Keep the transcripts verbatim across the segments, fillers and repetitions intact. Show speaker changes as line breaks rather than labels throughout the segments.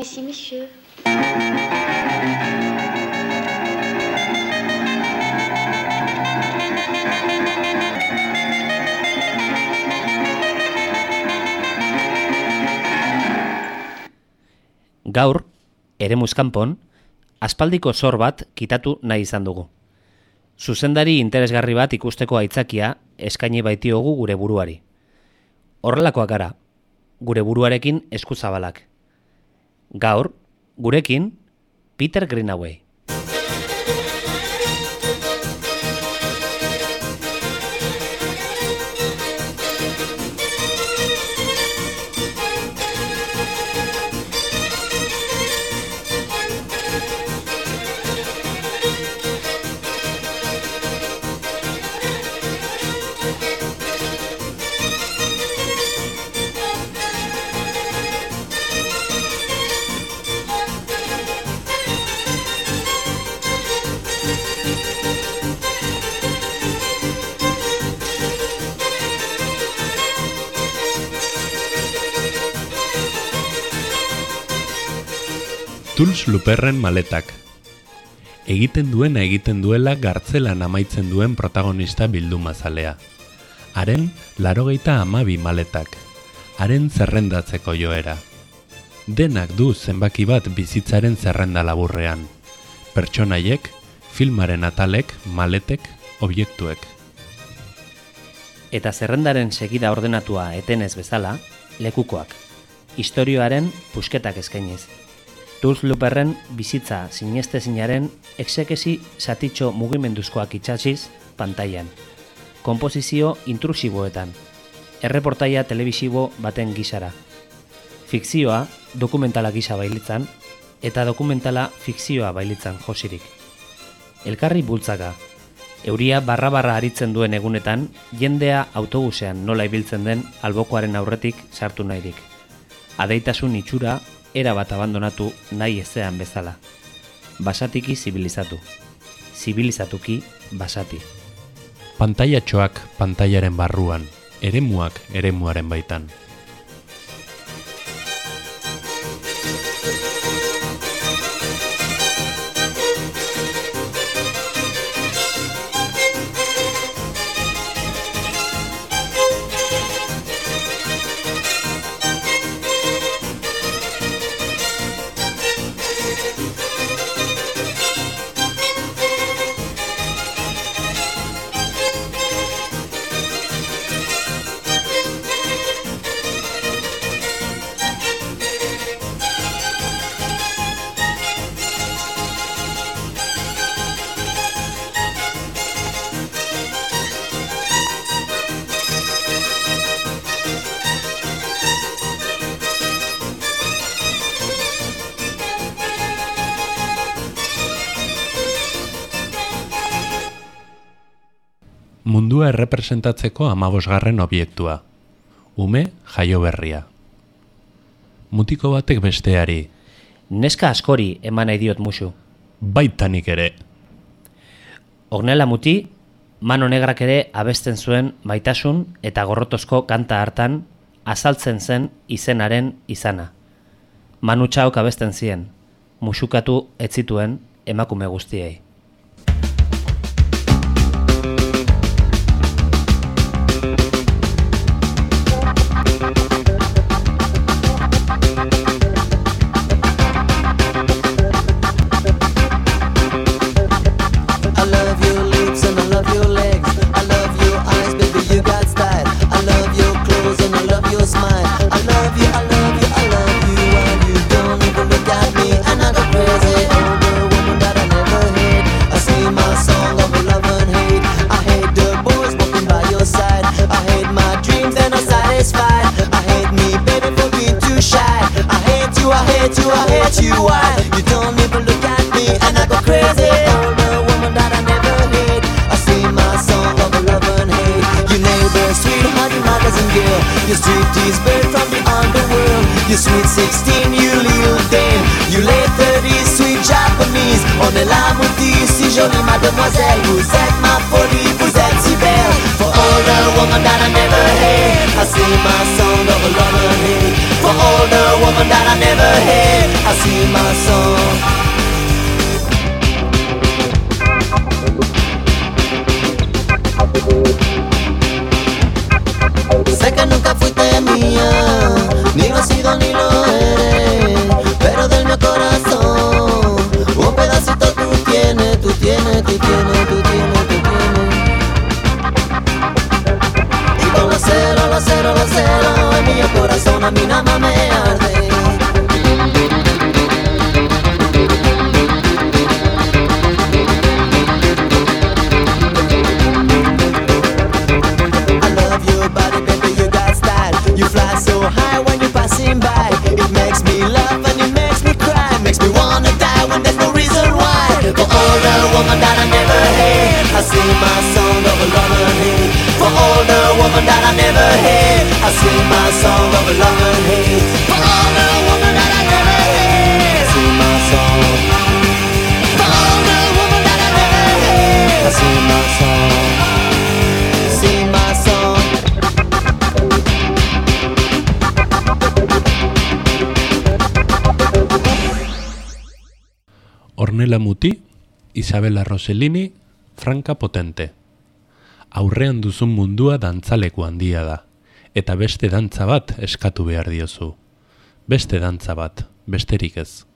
ici, monsieur.
Gaur, eremuz kanpon, aspaldiko zor bat kitatu nahi izan dugu. Zuzendari interesgarri bat ikusteko aitzakia eskaini baitiogu gure buruari. Horrelakoak gara, gure buruarekin eskuzabalak. Gaur, gurekin, Peter Greenaway.
Tools Luperren maletak. Egiten duena egiten duela gartzelan amaitzen duen protagonista bildumazalea. Haren larogeita hamabi maletak. Haren zerrendatzeko joera. Denak du zenbaki bat bizitzaren zerrenda laburrean. Pertsonaiek, filmaren atalek, maletek, objektuek.
Eta zerrendaren segida ordenatua etenez bezala, lekukoak. Historioaren pusketak eskainiz. Tools Luperren bizitza sinestezinaren exekesi satitxo mugimenduzkoak itxasiz pantailan. Konposizio intrusiboetan. Erreportaia telebisibo baten gisara. Fikzioa dokumentala gisa bailitzan eta dokumentala fikzioa bailitzan josirik. Elkarri bultzaka. Euria barra-barra aritzen duen egunetan, jendea autobusean nola ibiltzen den albokoaren aurretik sartu nahirik. Adeitasun itxura era bat abandonatu nahi ezean bezala. Basatiki zibilizatu. Zibilizatuki basati.
Pantailatxoak pantailaren barruan, eremuak eremuaren baitan. Mundua errepresentatzeko hamabosgarren obiektua. Ume jaio berria. Mutiko batek besteari.
Neska askori eman nahi diot musu.
Baitanik ere.
Ornella Muti, Mano Negrak ere abesten zuen maitasun eta gorrotozko kanta hartan azaltzen zen izenaren izana. Manu Txaok abesten zien, musukatu ez zituen emakume guztiei.
Ornella Muti, si jolie mademoiselle, vous êtes ma folie, vous êtes si belle. For all the woman that I never had, I sing my song of love and hate. For all the woman that I never had, I sing my song. Sé que nunca fuiste mía, ni lo has sido ni lo eres, pero del mi corazón un pedacito tú tienes, tú tienes, tú tienes, tú tienes, tú tienes. Y con los celos, los celos, los celos en mi corazón a mí nada más me arde. You fly so high when you're passing by. It makes me laugh and it makes me cry. Makes me wanna die when there's no reason why. For all the woman that I never had, I sing my song of love and hate. For all the woman that I never had, I sing my song of love and hate. For all the woman that I never had, I sing my song. For all the woman that I never had, I sing my song. Sing my song.
Ornella Muti, Isabella Rossellini, Franka Potente. Aurrean duzun mundua dantzaleku handia da, eta beste dantza bat eskatu behar diozu. Beste dantza bat, besterik ez.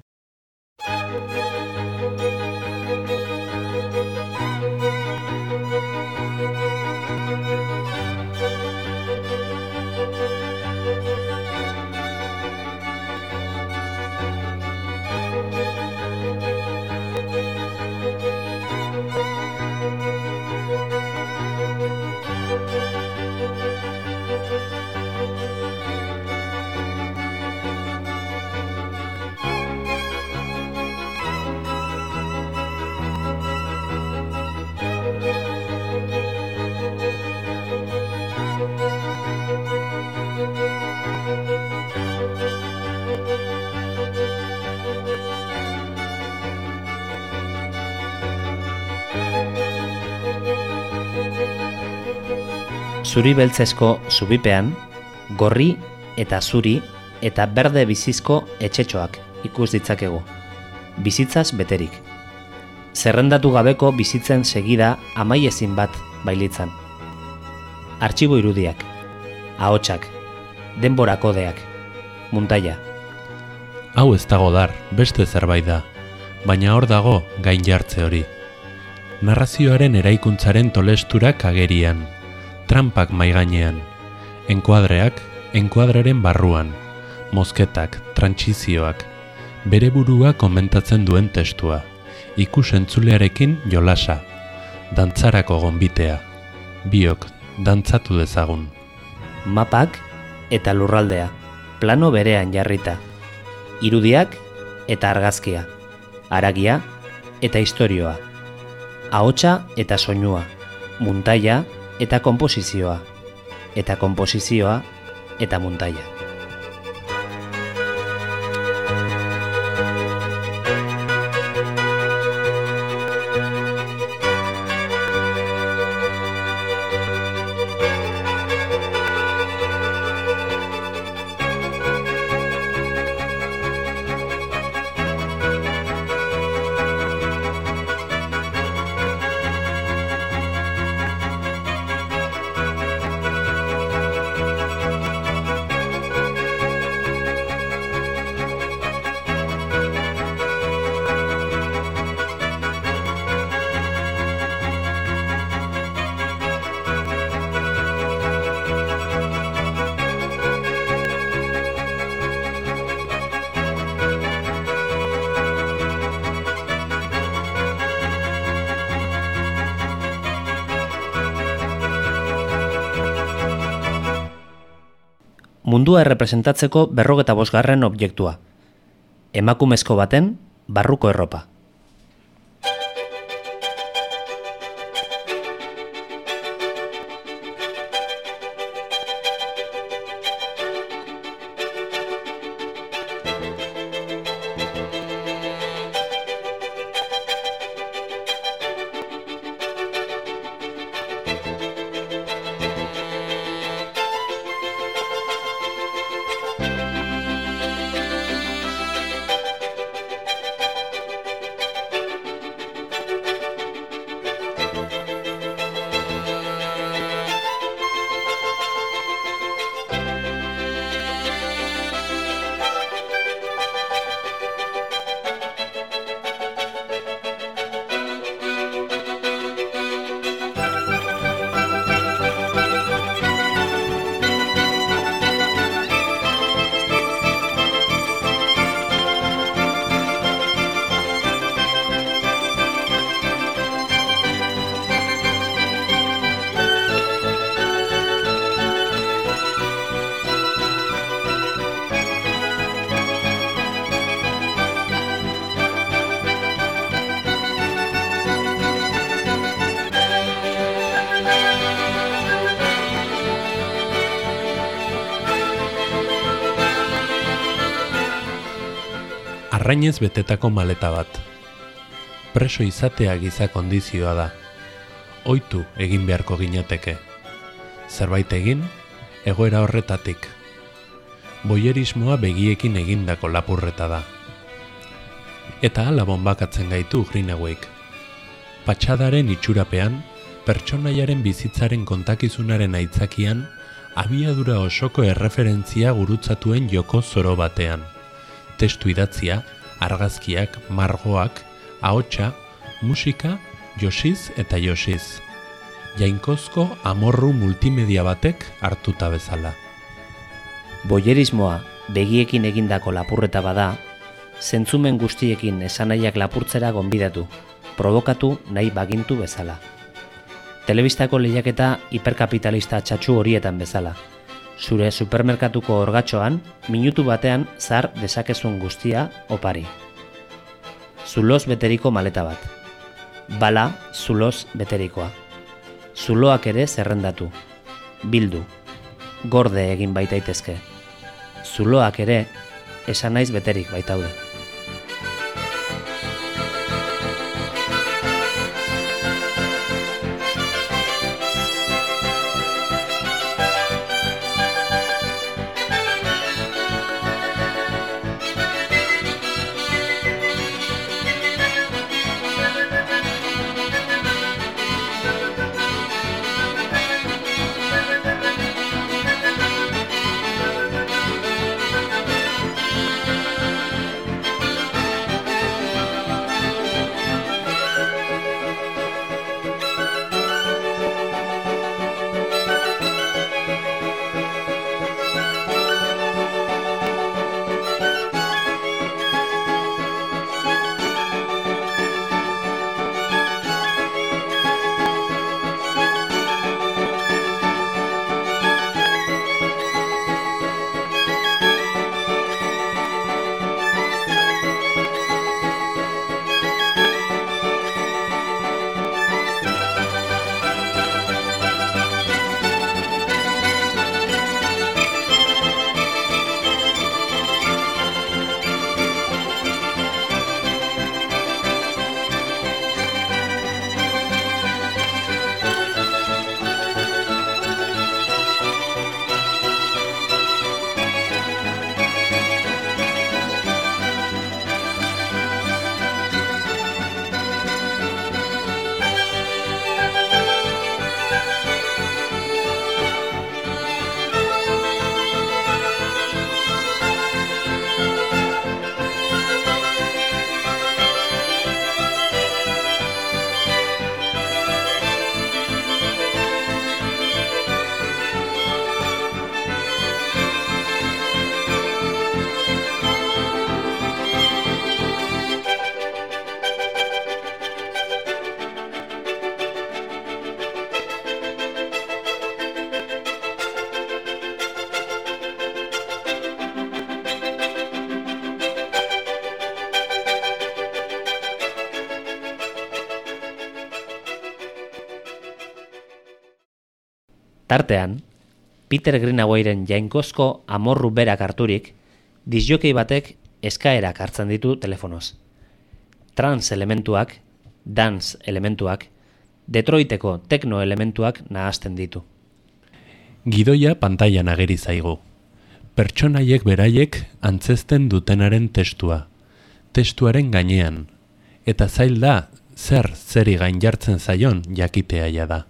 Zuri beltzezko zubipean, gorri eta zuri eta berde bizizko etxetxoak ikus ditzakegu, bizitzaz beterik. Zerrendatu gabeko bizitzen segida amaiezin bat bailitzan. Artxibo irudiak, ahotsak, denbora kodeak, muntaia.
Hau ez dago dar, beste zerbait da, baina hor dago gain jartze hori. Narrazioaren eraikuntzaren tolesturak agerian, trampak maigainean, enkuadreak, enkuadreren barruan, mozketak, trantsizioak, bere burua komentatzen duen testua, ikus entzulearekin jolasa, dantzarako gonbitea, biok dantzatu dezagun.
Mapak eta lurraldea, plano berean jarrita, irudiak eta argazkia, haragia eta istorioa, ahotsa eta soinua, muntaia eta komposizioa, eta komposizioa eta muntaia. Mundua errepresentatzeko berrogeta bosgarren objektua. Emakumezko baten barruko erropa.
arrainez betetako maleta bat. Preso izatea giza kondizioa da. Ohitu egin beharko ginateke. Zerbait egin, egoera horretatik. Boierismoa begiekin egindako lapurreta da. Eta hala bonbakatzen gaitu Greenawayk. Patxadaren itxurapean, pertsonaiaren bizitzaren kontakizunaren aitzakian, abiadura osoko erreferentzia gurutzatuen joko zoro batean. Testu idatzia, argazkiak, margoak, ahotsa, musika, josiz eta josiz. Jainkozko amorru multimedia batek hartuta bezala.
Boierismoa begiekin egindako lapurreta bada, zentzumen guztiekin esanahiak lapurtzera gonbidatu, provokatu nahi bagintu bezala. Telebistako lehiaketa hiperkapitalista txatxu horietan bezala. Zure supermerkatuko orgatxoan, minutu batean zar dezakezun guztia opari. Zuloz beteriko maleta bat. Bala zuloz beterikoa. Zuloak ere zerrendatu. Bildu. Gorde egin baitaitezke. Zuloak ere esanaiz beterik baitaude. Tartean, Peter Greenawayren jainkozko amorru berak harturik, disjokei batek eskaerak hartzen ditu telefonoz. Trans elementuak, dance elementuak, Detroiteko tekno elementuak nahasten ditu.
Gidoia pantailan ageri zaigu. Pertsonaiek beraiek antzesten dutenaren testua. Testuaren gainean. Eta zail da, zer zeri gain jartzen zaion jakitea ja da.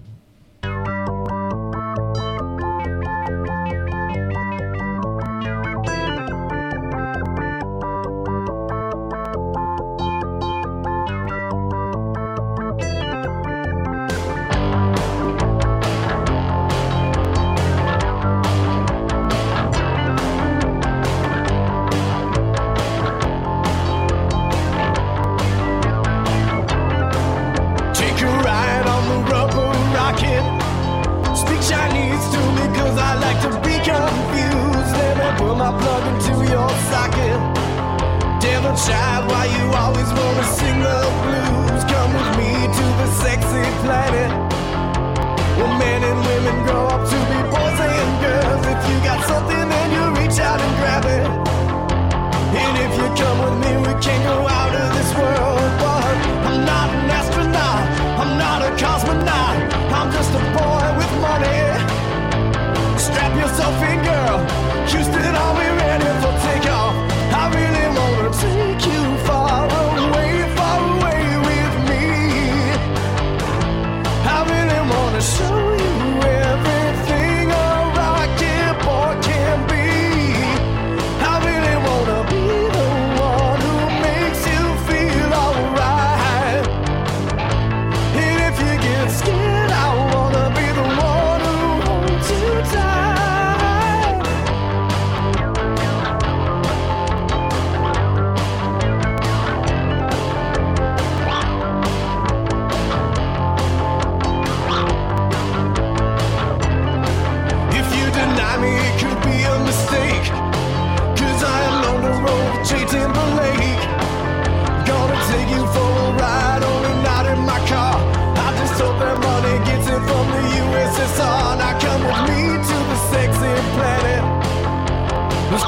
Come with me, we can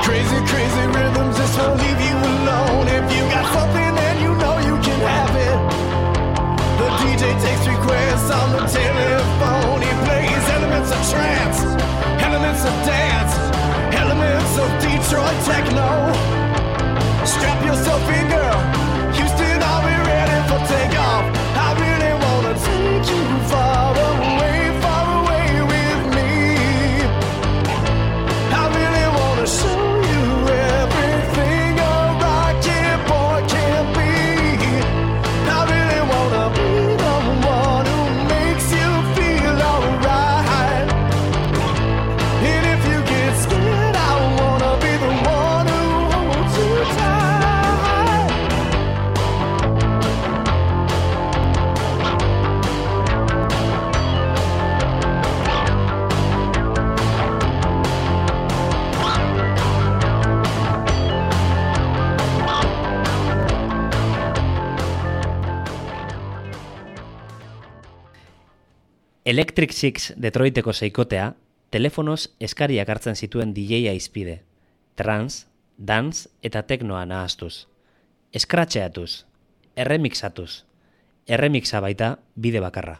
Crazy, crazy rhythms just won't leave you alone. If you got something, then you know you can have it. The D J takes requests on the telephone. He plays elements of trance, elements of dance, elements of Detroit techno. Strap yourself in, girl. Houston, are we ready for takeoff? I really wanna take you far away, far away with me. I really wanna show you everything a rocket boy can be. I really wanna be the one who makes you feel alright. And if you get scared, I wanna be the one who holds you tight.
Electric Six Detroiteko seikotea, telefonoz eskariak hartzen zituen D J-a izpide, trans, dance eta teknoa nahastuz, eskratxeatuz, erremixatuz, erremixa baita bide bakarra.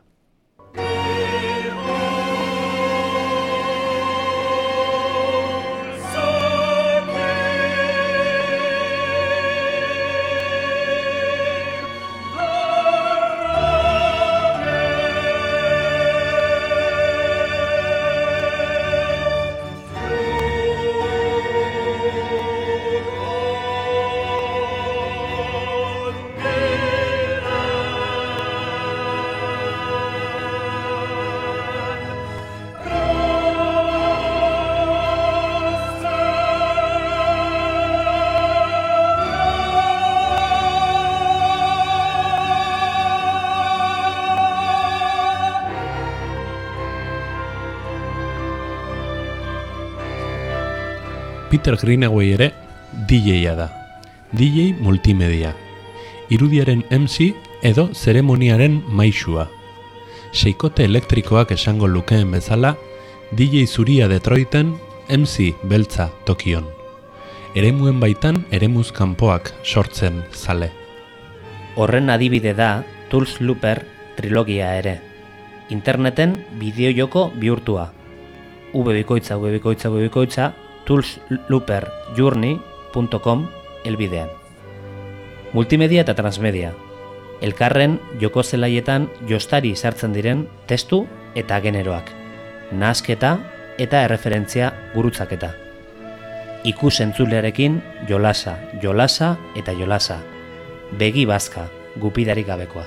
Peter Greenaway ere D J-a da. D J multimedia. Irudiaren M C edo zeremoniaren maisua. Seikote elektrikoak esango lukeen bezala, D J zuria Detroiten, M C beltza Tokion. Eremuen baitan eremuz kanpoak sortzen zale.
Horren adibide da Tools Looper trilogia ere. Interneten bideojoko bihurtua. Ubebikoitza, ubebikoitza, ubebikoitza, tools looper journey punto com elbidean. Multimedia eta transmedia. Elkarren joko zelaietan jostari sartzen diren testu eta generoak. Nahasketa eta erreferentzia gurutzaketa. Ikus-entzulearekin jolasa, jolasa eta jolasa. Begi bazka, gupidarik gabekoa.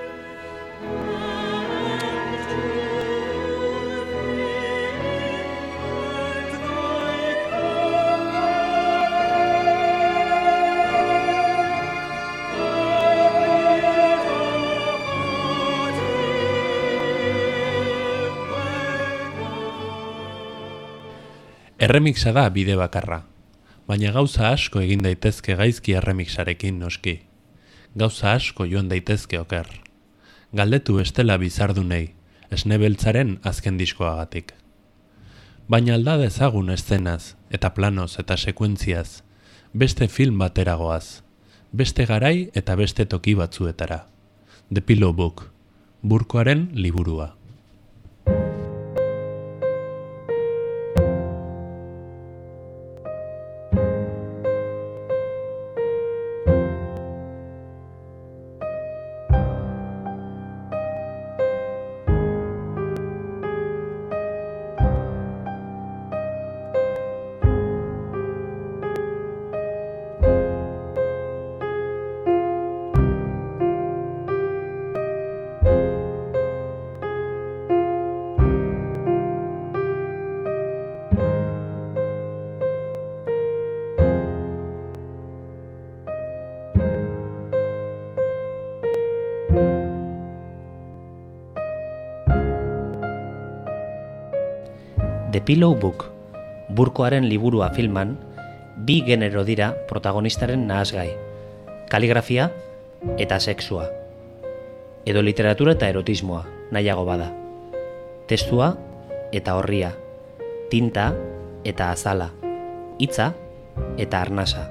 Erremixa da bide bakarra, baina gauza asko egin daitezke gaizki erremixarekin noski. Gauza asko joan daitezke oker. Galdetu bestela bizardunei, esne beltzaren azken diskoagatik. Baina alda dezagun eszenaz, eta planoz eta sekuentziaz, beste film bateragoaz, beste garai eta beste toki batzuetara. The Pillow Book, Burkoaren liburua. The Pillow Book, Burkoaren liburua filman, bi genero dira protagonistaren nahasgai, kaligrafia eta sexua, edo literatura eta erotismoa, nahiago bada, testua eta horria, tinta eta azala, hitza
eta arnasa.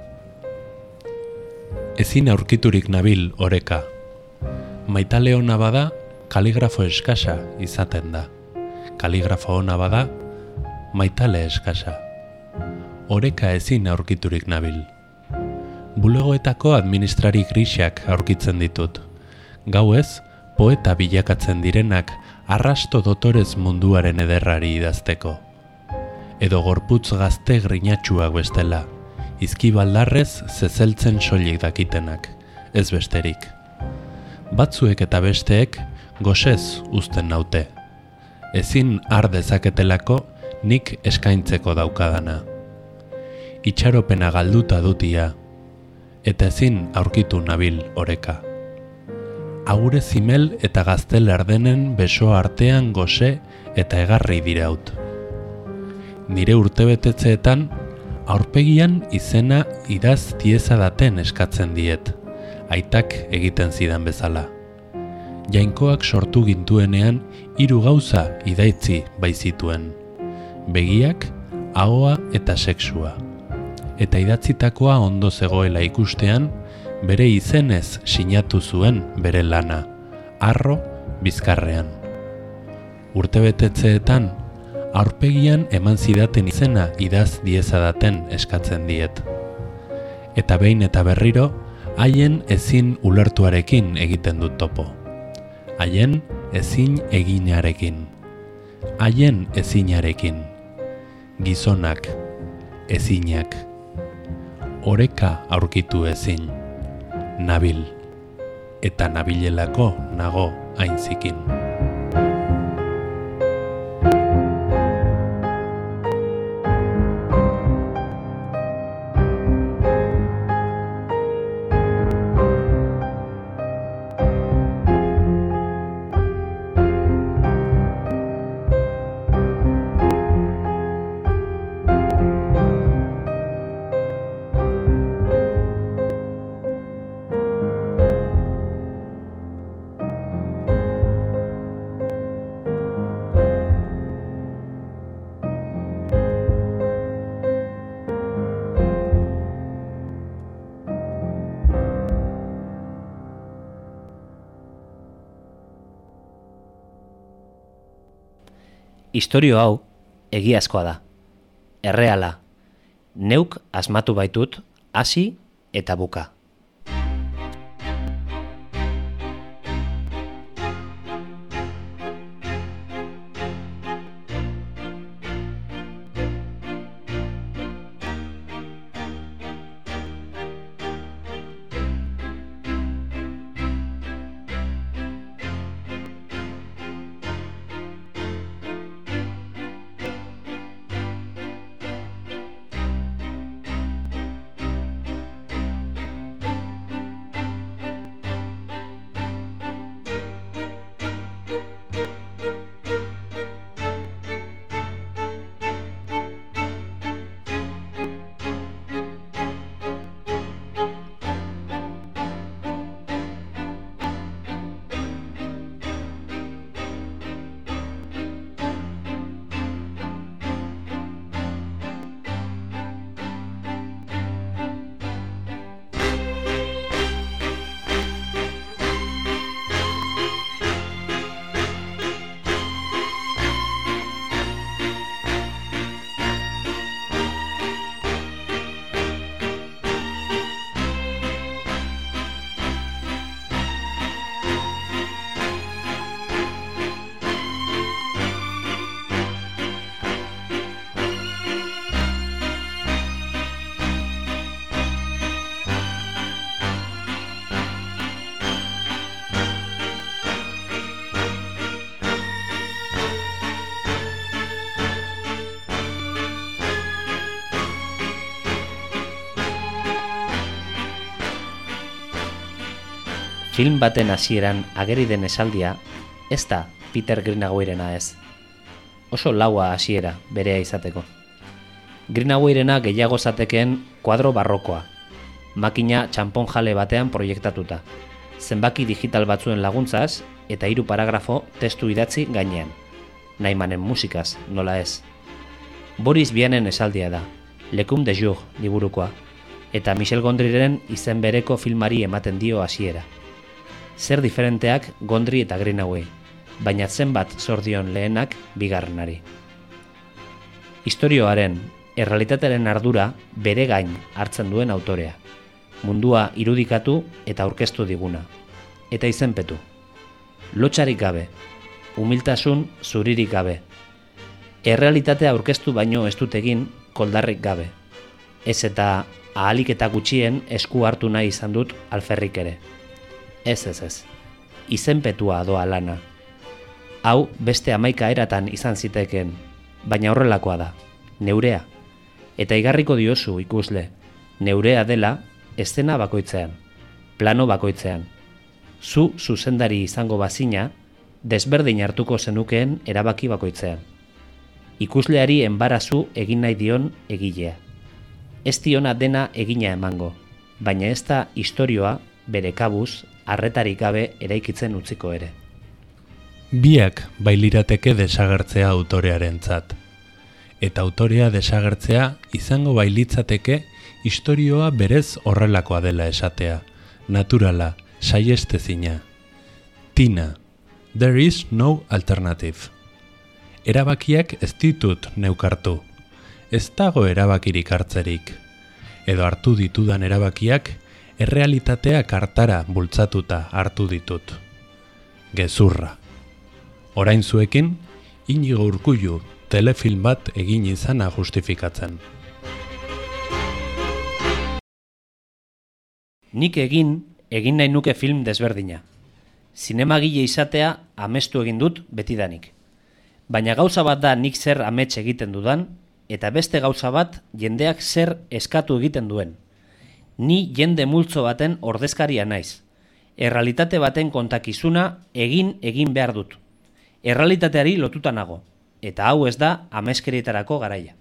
Ezin aurkiturik nabil oreka. Maitale ona bada, kaligrafo eskasa izaten da. Kaligrafo ona bada, maitale eskasa. Oreka ezin aurkiturik nabil. Bulegoetako administrari grisak aurkitzen ditut. Gauez, poeta bilakatzen direnak arrasto dotorez munduaren ederrari idazteko. Edo gorputz gazte grinatsuak bestela, izkibaldarrez zezeltzen soilik dakitenak, ez besterik. Batzuek eta besteek gosez uzten naute. Ezin har dezaketelako nik eskaintzeko daukadana. Itxaropena galduta dutia, eta ezin aurkitu nabil oreka. Agure zimel eta gaztel ardenen beso artean gose eta egarri diraut. Nire urtebetetzeetan, aurpegian izena idaz diezadaten eskatzen diet, aitak egiten zidan bezala. Jainkoak sortu gintuenean hiru gauza idaitzi baizituen. Begiak, ahoa eta sexua. Eta idatzitakoa ondo zegoela ikustean, bere izenez sinatu zuen bere lana, Arro Bizkarrean. Urtebetetzeetan, aurpegian eman zidaten izena idaz diezadaten eskatzen diet. Eta behin eta berriro, haien ezin ulertuarekin egiten dut topo. Haien ezin eginarekin. Haien ezinarekin. Gizonak, ezinak. Oreka aurkitu ezin. Nabil. Eta nabilelako nago hainzikin.
Istorio hau egiazkoa da, erreala, neuk asmatu baitut hasi eta buka. Film baten hasieran ageri den esaldia, ez da Peter Greenawayerena ez. Oso laua hasiera berea izateko. Greenawayerena gehiago zatekeen kuadro barrokoa, makina txanponjale batean proiektatuta, zenbaki digital batzuen laguntzaz eta hiru paragrafo testu idatzi gainean. Naimanen musikaz, nola ez. Boris Vianen esaldia da, Lecum de Jour liburukoa, eta Michel Gondryren izen bereko filmari ematen dio hasiera. Zer diferenteak Gondry eta Greenaway, baina zenbat zor dion lehenak bigarrenari. Istorioaren, errealitatearen ardura bere gain hartzen duen autorea. Mundua irudikatu eta aurkeztu diguna. Eta izenpetu. Lotsarik gabe, humiltasun zuririk gabe. Errealitatea aurkeztu baino ez dut egin koldarrik gabe. Ez eta ahalik eta gutxien esku hartu nahi izan dut alferrik ere. Ez ez ez. Izenpetua doa lana. Hau beste hamaika eratan izan zitekeen, baina horrelakoa da, neurea. Eta igarriko diozu ikusle, neurea dela eszena bakoitzean, plano bakoitzean. Zu zuzendari izango bazina, desberdin hartuko zenukeen erabaki bakoitzean. Ikusleari enbarazu egin nahi dion egilea. Ez diona dena egina emango, baina ez da istorioa bere kabuz, arretarik gabe eraikitzen utziko ere.
Biak bailirateke desagertzea autorearentzat. Eta autorea desagertzea izango bailitzateke istorioa berez horrelakoa dela esatea, naturala, saiestezina. Tina, there is no alternative. Erabakiak ez ditut neukartu. Ez dago erabakirik hartzerik. Edo hartu ditudan erabakiak errealitatea kartara bultzatuta hartu ditut. Gezurra. Orain zuekin, Inigo Urkullu telefilm bat egin izana justifikatzen.
Nik egin, egin nahi nuke film desberdina. Zinemagile izatea amestu egin dut betidanik. Baina gauza bat da nik zer amets egiten dudan, eta beste gauza bat jendeak zer eskatu egiten duen. Ni jende multzo baten ordezkaria naiz. Errealitate baten kontakizuna egin egin behar dut. Errealitateari lotuta nago, eta hau ez da ameskerietarako garaia.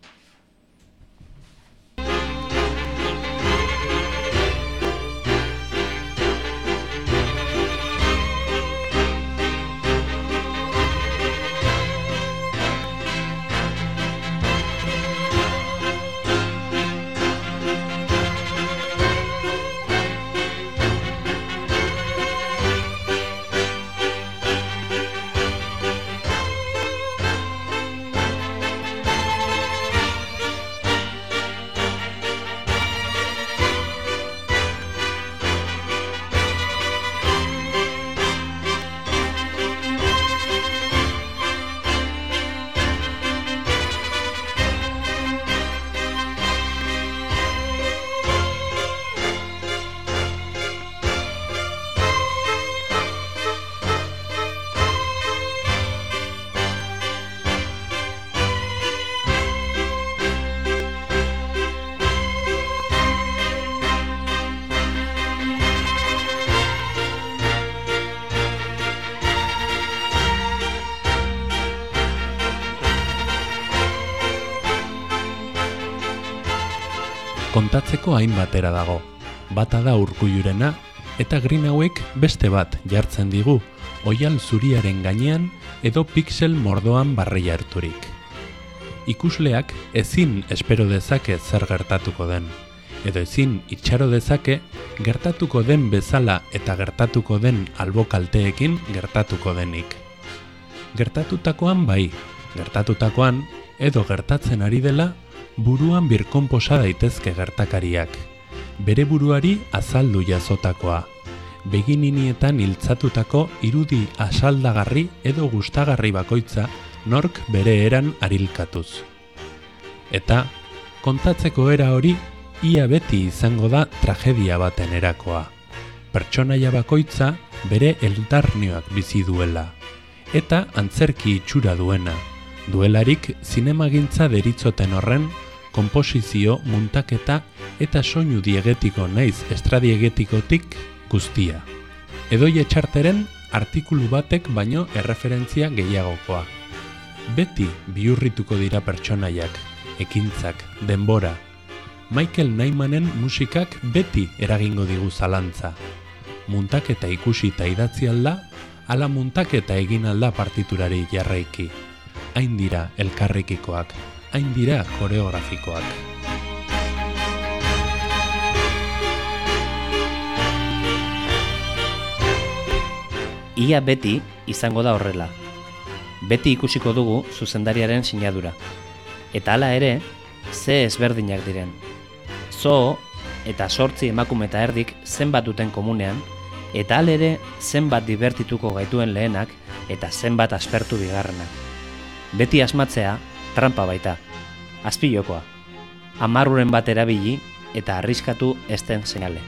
Kontatzeko hainbat era dago. Bata da Urkullurena eta Greenawayk beste bat jartzen digu, oial zuriaren gainean edo pixel mordoan barreia harturik. Ikusleak ezin espero dezake zer gertatuko den, edo ezin itxaro dezake gertatuko den bezala eta gertatuko den albokalteekin gertatuko denik. Gertatutakoan bai, gertatutakoan edo gertatzen ari dela buruan birkonposa daitezke gertakariak, bere buruari azaldu jazotakoa, begininietan hiltzatutako irudi asaldagarri edo gustagarri bakoitza nork bere eran arilkatuz. Eta, kontatzeko era hori, ia beti izango da tragedia baten erakoa. Pertsonaia bakoitza bere eldarnioak bizi duela, eta antzerki itxura duena, duelarik zinemagintza deritzoten horren konposizio, muntaketa eta soinu diegetiko naiz estradiegetikotik guztia. Edoi Etxarteren artikulu batek baino erreferentzia gehiagokoa. Beti bihurrituko dira pertsonaiak, ekintzak, denbora. Michael Nymanen musikak beti eragingo digu zalantza. Muntaketa ikusi eta idatzi alda, ala muntaketa egin alda partiturari jarraiki. Hain dira elkarrekikoak, hain dira koreografikoak.
Ia beti izango da horrela. Beti ikusiko dugu zuzendariaren sinadura. Eta hala ere, ze ezberdinak diren. Zoo eta sortzi emakume eta erdik zenbat duten komunean, eta hala ere zenbat dibertituko gaituen lehenak eta zenbat aspertu bigarrenak. Beti asmatzea, trampa baita. Azpilokoa. Amarruren bat erabili eta arriskatu ezten seinale.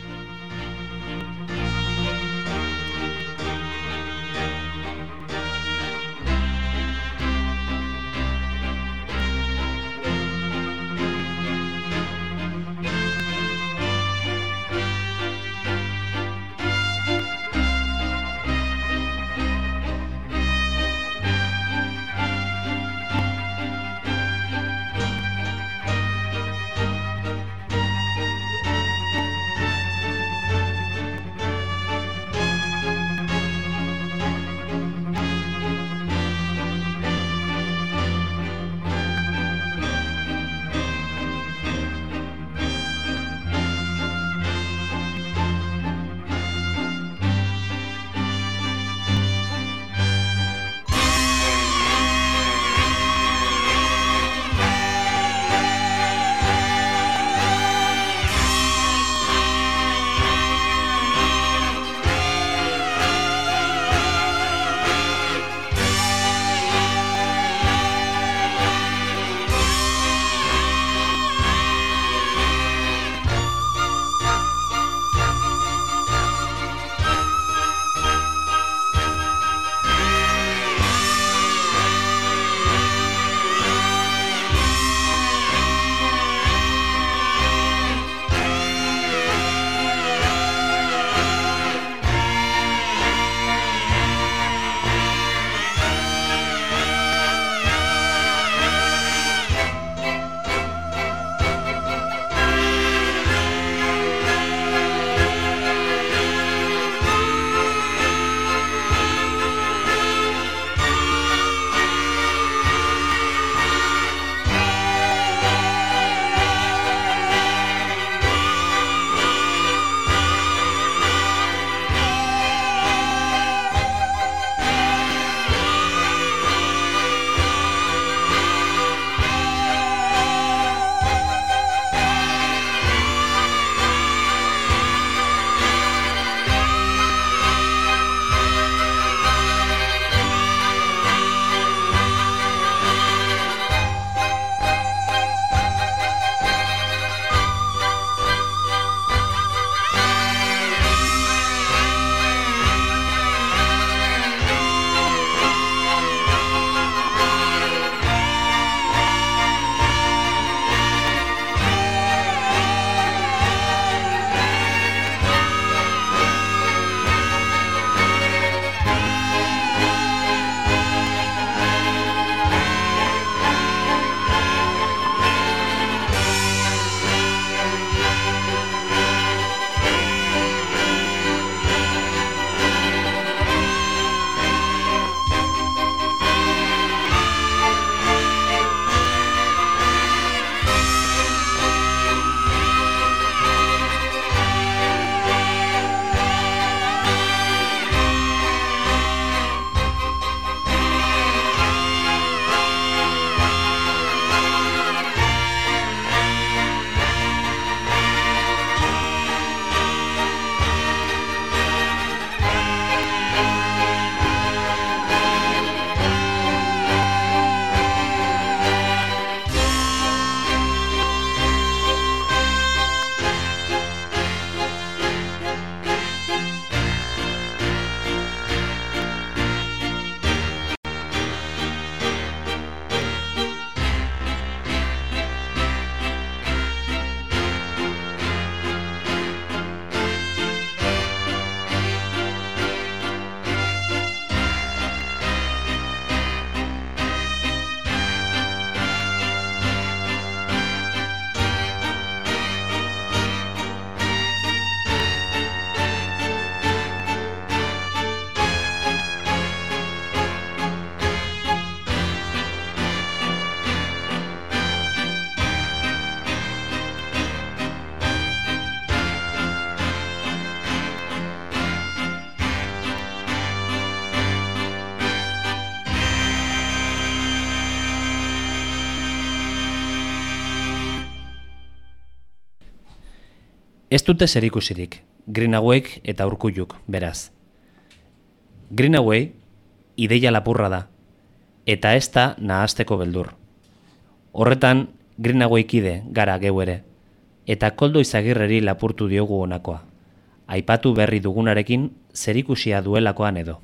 Ez dute zerikusirik, Greenawayk eta Urkulluk, beraz. Greenaway ideia lapurra da, eta ez da nahasteko beldur. Horretan, Greenaway kide gara geu ere, eta Koldo Izagirreri lapurtu diogu honakoa, aipatu berri dugunarekin zerikusia duelakoan edo.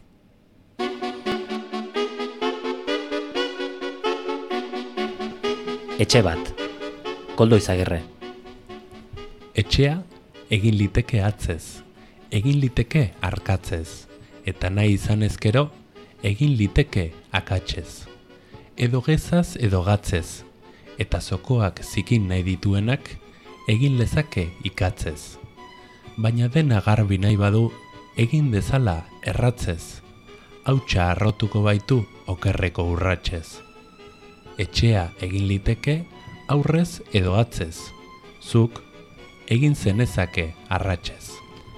Etxe bat, Koldo Izagirre.
Etxea egin liteke atzez, egin liteke arkatzez, eta nahi izan ezkero, egin liteke akatsez. Edo gezaz edo gatzez, eta zokoak zikin nahi dituenak, egin lezake ikatzez. Baina dena garbi nahi badu, egin dezala erratzez, hautsa arrotuko baitu okerreko urratsez. Etxea egin liteke aurrez edo atzez, zuk egin zenezake arratsez.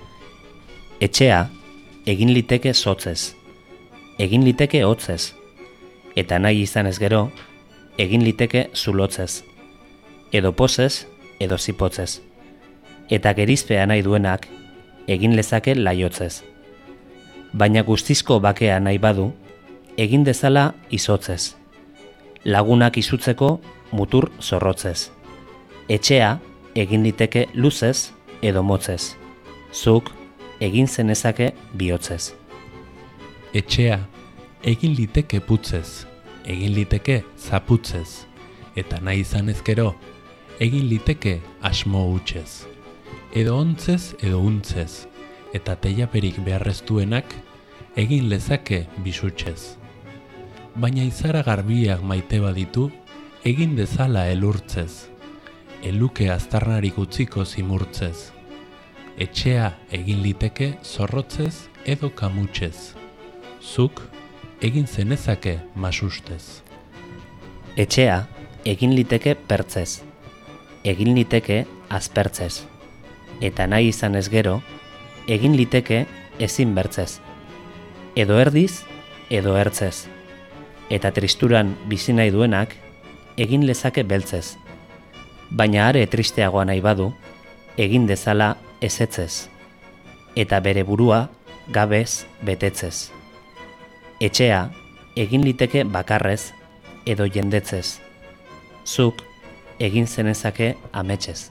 Etxea egin liteke zotzez, egin liteke hotzez, eta nahi izan ez gero, egin liteke zulotzez, edo pozez, edo zipotzez, eta gerizpea nahi duenak, egin lezake laiotzez. Baina guztizko bakea nahi badu, egin dezala izotzez, lagunak izutzeko mutur zorrotzez. Etxea egin liteke luzez edo motzez, zuk egin zenezake bihotzez.
Etxea egin liteke putzez, egin liteke zaputzez, eta nahi izan ezkero, egin liteke asmo hutsez, edo ontzez edo untzez, eta teiaperik beharreztuenak egin lezake bisutsez. Baina izara garbiak maite baditu, egin dezala elurtzez, eluke aztarnarik utziko zimurtzez. Etxea egin liteke zorrotzez edo kamutsez, zuk egin zenezake masustez.
Etxea egin liteke pertzez, egin liteke aspertzez, eta nahi izan ez gero, egin liteke ezin bertzez, edo erdiz, edo ertzez, eta tristuran bizi nahi duenak, egin lezake beltzez, baina are tristeagoa nahi badu, egin dezala ezetzez, eta bere burua gabez betetzez. Etxea egin liteke bakarrez edo jendetzez, zuk egin zenezake ametsez.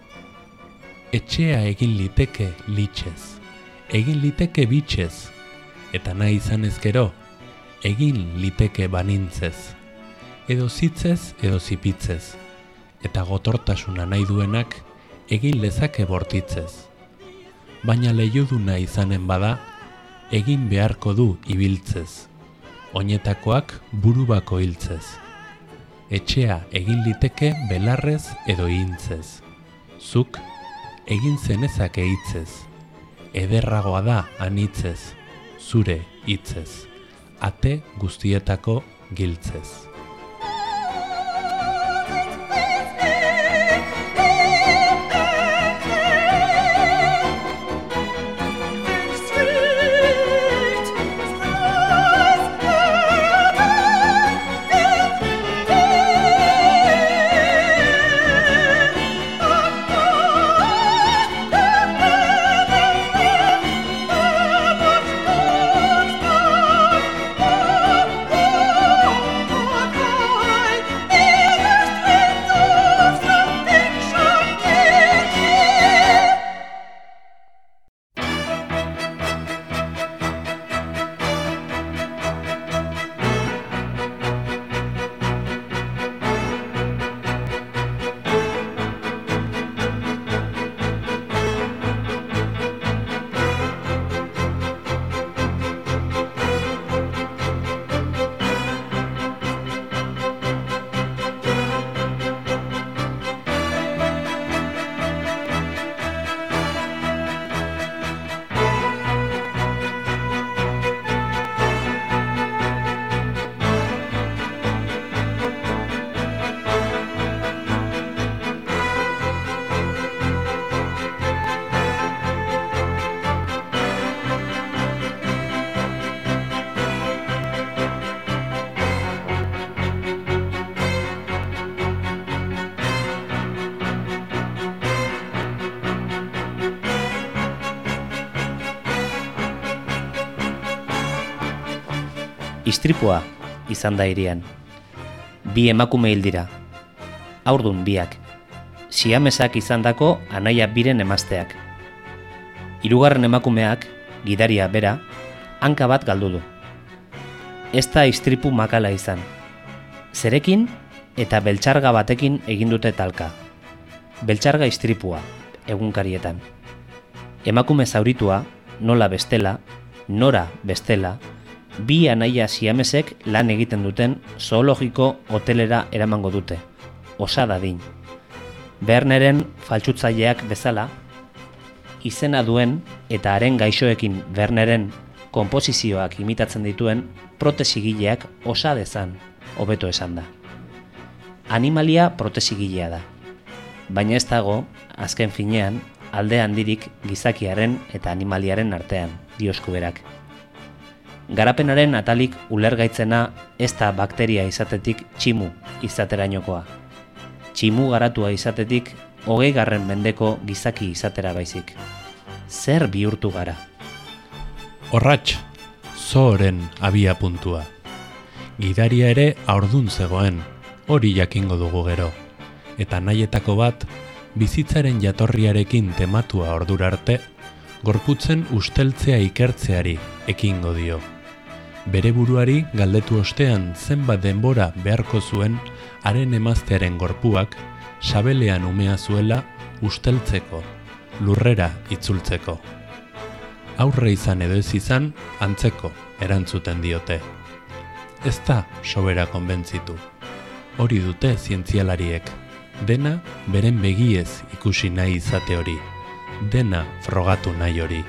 Etxea egin liteke litxez, egin liteke bitxez, eta nahi izan ezkero, egin liteke banintzez, edo zitzez edo zipitzez, eta gotortasuna nahi duenak egin lezake bortitzez. Baina lehiuduna izanen bada, egin beharko du ibiltzez, oinetakoak burubako hiltzez. Etxea egin liteke belarrez edo hintzez, zuk egin zenezake hitzez, ederragoa da anitzez, zure hitzez, ate guztietako giltzez.
Istripua izan da hirian. Bi emakume hil dira. Haurdun biak. Siamesak izandako anaia biren emazteak. Hirugarren emakumeak, gidaria bera, hanka bat galdu du. Ez da istripu makala izan. Zerekin eta beltxarga batekin egin dute talka. Beltxarga istripua, egunkarietan. Emakume zauritua, nola bestela, nora bestela, bi anaia siamesek lan egiten duten zoologiko hotelera eramango dute, osa dadin. Berneren faltsutzaileak bezala, izena duen eta haren gaixoekin Berneren konposizioak imitatzen dituen protesigileak osa dezan, hobeto esan da. Animalia protesigilea da, baina ez dago, azken finean, alde handirik gizakiaren eta animaliaren artean, diosku berak. Garapenaren atalik ulergaitzena ez da bakteria izatetik tximu izaterainokoa. Tximu garatua izatetik hogei garren mendeko gizaki izatera baizik. Zer bihurtu gara?
Horratx, zoren abia puntua. Gidaria ere haurdun zegoen, hori jakingo dugu gero. Eta nahietako bat, bizitzaren jatorriarekin tematua ordura arte, gorputzen usteltzea ikertzeari ekingo dio. Bere buruari galdetu ostean zenbat denbora beharko zuen haren emaztearen gorpuak sabelean umea zuela usteltzeko, lurrera itzultzeko. Aurre izan edo ez izan, antzeko erantzuten diote. Ez da sobera konbentzitu. Hori dute zientzialariek. Dena beren begiez ikusi nahi izate hori. Dena frogatu nahi hori.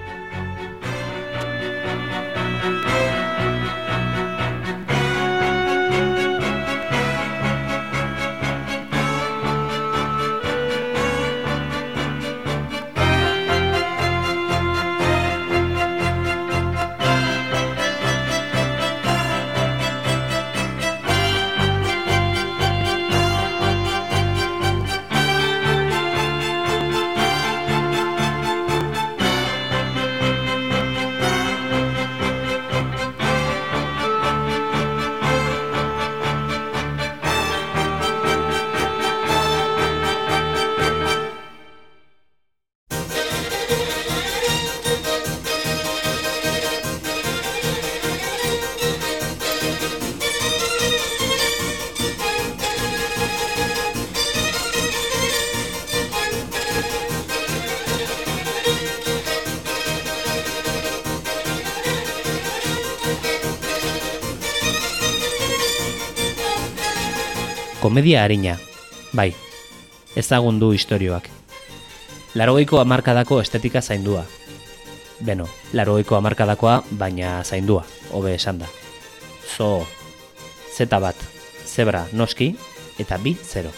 Komedia arina, bai, ezagun du istorioak. Larogeiko hamarkadako estetika zaindua. Beno, larogeiko hamarkadakoa, baina zaindua, hobe esan da. Zo, zeta bat, zebra noski, eta bi zero.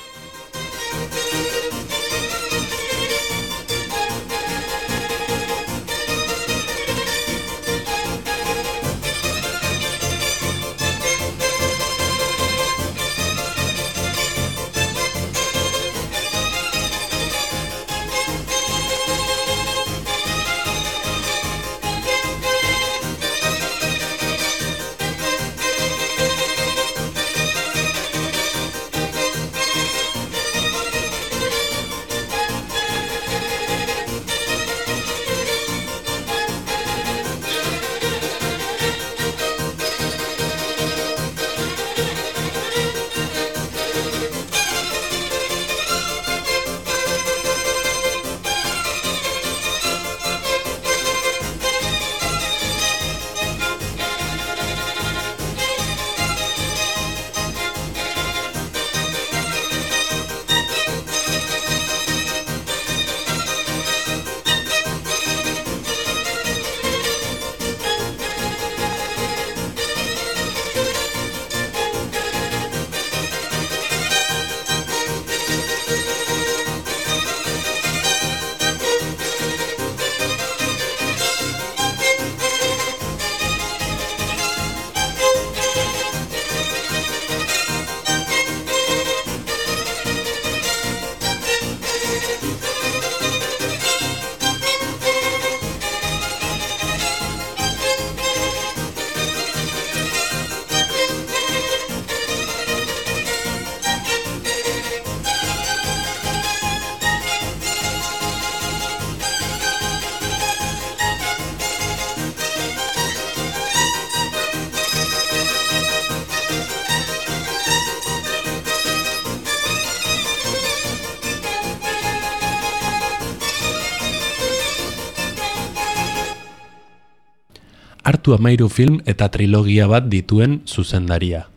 hartu amairu film eta trilogia bat dituen zuzendaria.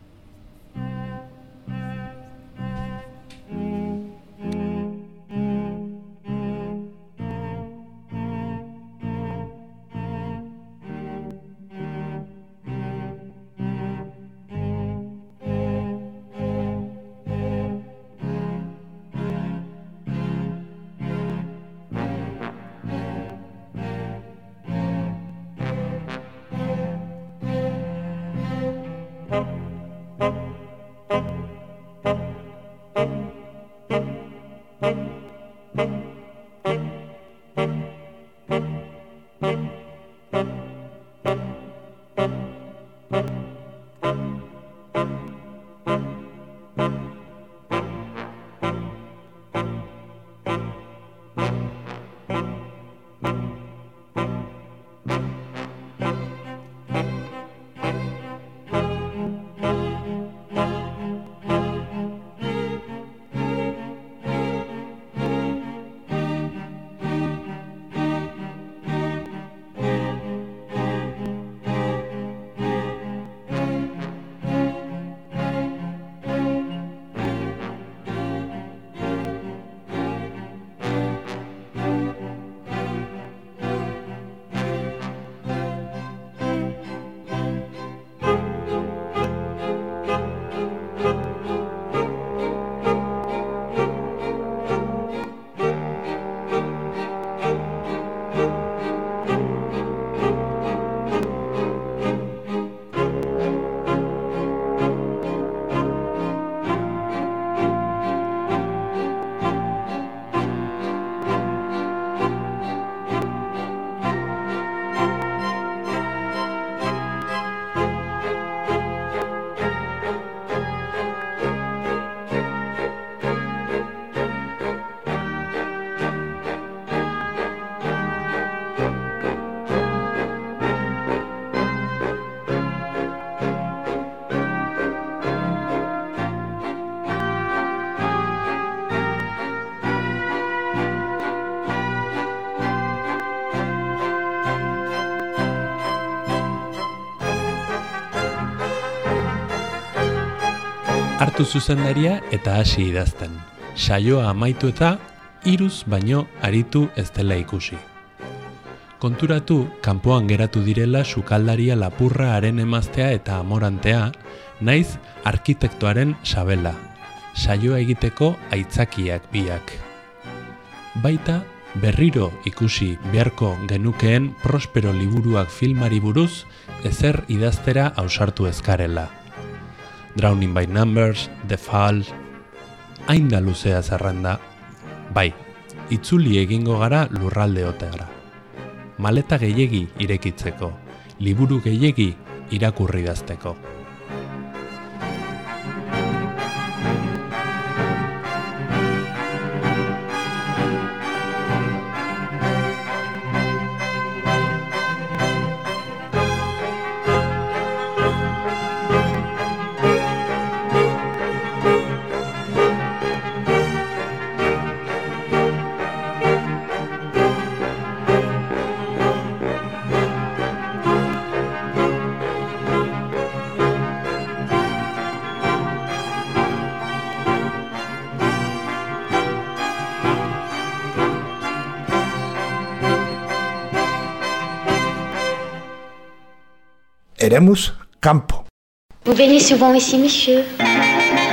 Hartu zuzendaria eta hasi idazten. Saioa amaitu eta hiruz baino aritu ez dela ikusi. Konturatu, kanpoan geratu direla sukaldaria lapurra haren emaztea eta amorantea, naiz arkitektoaren sabela. Saioa egiteko aitzakiak biak. Baita, berriro ikusi beharko genukeen Prospero liburuak filmari buruz ezer idaztera ausartu ezkarela. Drowning by Numbers, The Fall, hain da luzea zerrenda. Bai, itzuli egingo gara lurralde otegara. Maleta gehiegi irekitzeko, liburu gehiegi irakurri dazteko.
Eremus Campo.
Vous venez souvent ici, monsieur?